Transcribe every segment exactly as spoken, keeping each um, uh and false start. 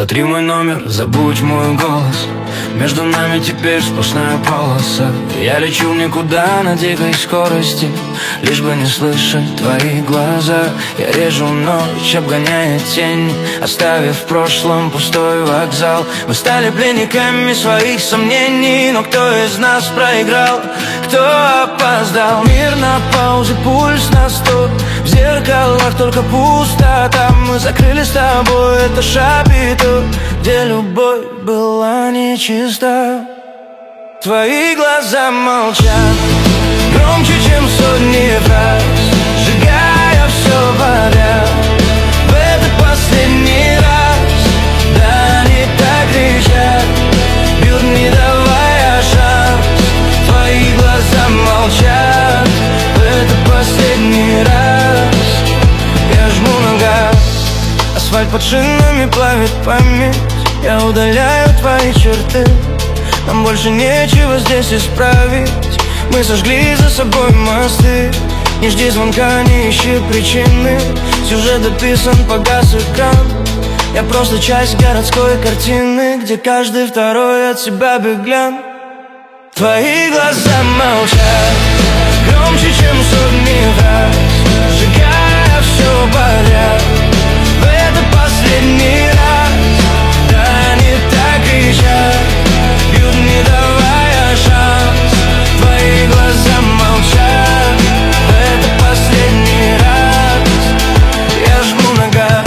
Сотри мой номер, забудь мой голос. Между нами теперь сплошная полоса. Я лечу в никуда на дикой скорости, лишь бы не слышать твои глаза. Я режу ночь, обгоняя тень, оставив в прошлом пустой вокзал. Мы стали пленниками своих сомнений, но кто из нас проиграл, кто опоздал? Мир на паузе, пульс на сто, в зеркалах только пустота. Мы закрыли с тобой это шапито, где любовь была нечиста. Твои глаза молчат громче, чем сотни фраз, сжигая все подряд. В этот последний раз, да, они так кричат, бьют, не давая шанс. Твои глаза молчат, в этот последний раз. Я жму на газ, асфальт под шинами плавит память. Я удаляю твои черты, нам больше нечего здесь исправить. Мы сожгли за собой мосты. Не жди звонка, не ищи причины. Сюжет дописан, погас экран. Я просто часть городской картины, где каждый второй от себя беглян. Твои глаза молчат громче, чем сотни фраз, сжигая все подряд. В этот последний раз, да, они так кричат, бьют, не давая шанс. Твои глаза молчат, это последний раз. Я жму на газ.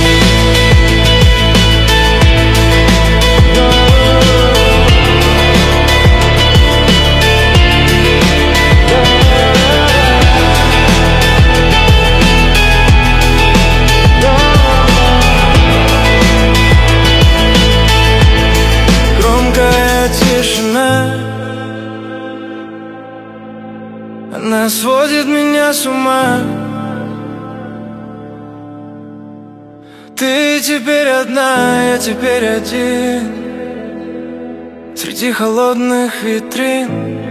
Она сводит меня с ума. Ты теперь одна, я теперь один, среди холодных витрин.